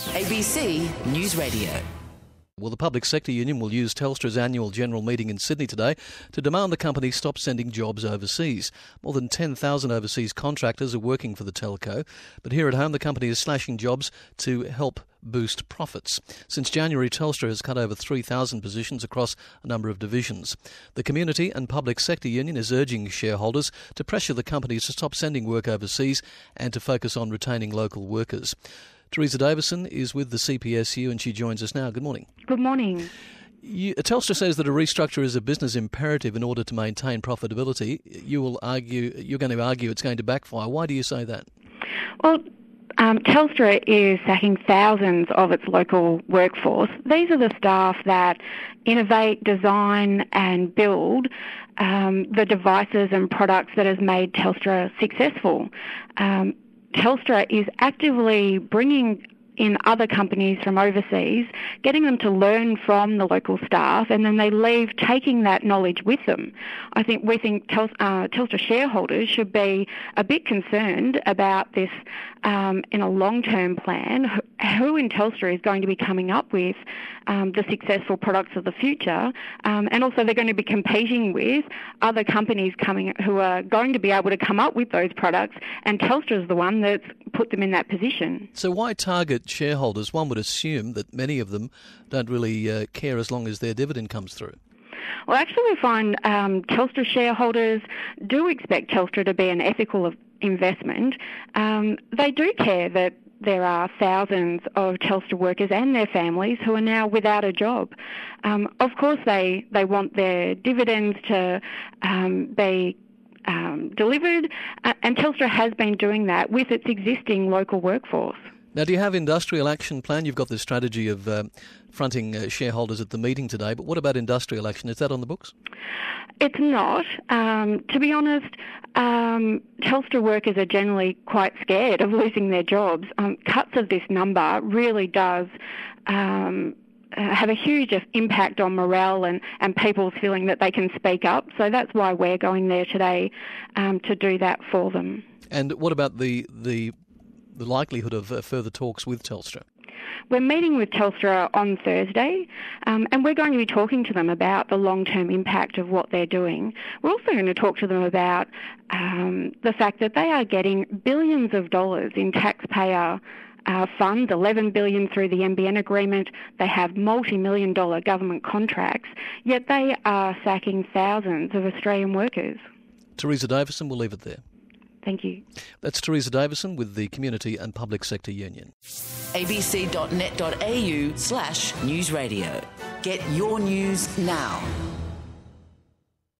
ABC News Radio. Well, the Public Sector Union will use Telstra's annual general meeting in Sydney today to demand the company stop sending jobs overseas. More than 10,000 overseas contractors are working for the telco, but here at home the company is slashing jobs to help boost profits. Since January, Telstra has cut over 3,000 positions across a number of divisions. The Community and Public Sector Union is urging shareholders to pressure the companies to stop sending work overseas and to focus on retaining local workers. Teresa Davison is with the CPSU and she joins us now. Good morning. Good morning. Telstra says that a restructure is a business imperative in order to maintain profitability. You're going to argue it's going to backfire. Why do you say that? Well, Telstra is sacking thousands of its local workforce. These are the staff that innovate, design and build the devices and products that has made Telstra successful. Telstra is actively bringing in other companies from overseas, getting them to learn from the local staff, and then they leave taking that knowledge with them. We think Telstra shareholders should be a bit concerned about this in a long-term plan. Who in Telstra is going to be coming up with the successful products of the future, and also they're going to be competing with other companies who are going to be able to come up with those products, and Telstra is the one that's put them in that position. So why target shareholders? One would assume that many of them don't really care as long as their dividend comes through. Well, actually we find Telstra shareholders do expect Telstra to be an ethical investment. They do care that there are thousands of Telstra workers and their families who are now without a job. Of course, they want their dividends to be delivered, and Telstra has been doing that with its existing local workforce. Now, do you have industrial action plan? You've got this strategy of fronting shareholders at the meeting today, but what about industrial action? Is that on the books? It's not. To be honest, Telstra workers are generally quite scared of losing their jobs. Cuts of this number really does have a huge impact on morale and people's feeling that they can speak up. So that's why we're going there today to do that for them. And what about the likelihood of further talks with Telstra? We're meeting with Telstra on Thursday, and we're going to be talking to them about the long-term impact of what they're doing. We're also going to talk to them about the fact that they are getting billions of dollars in taxpayer funds, $11 billion through the NBN agreement. They have multi-million-dollar government contracts, yet they are sacking thousands of Australian workers. Teresa Davison, we'll leave it there. Thank you. That's Teresa Davison with the Community and Public Sector Union. abc.net.au/newsradio. Get your news now.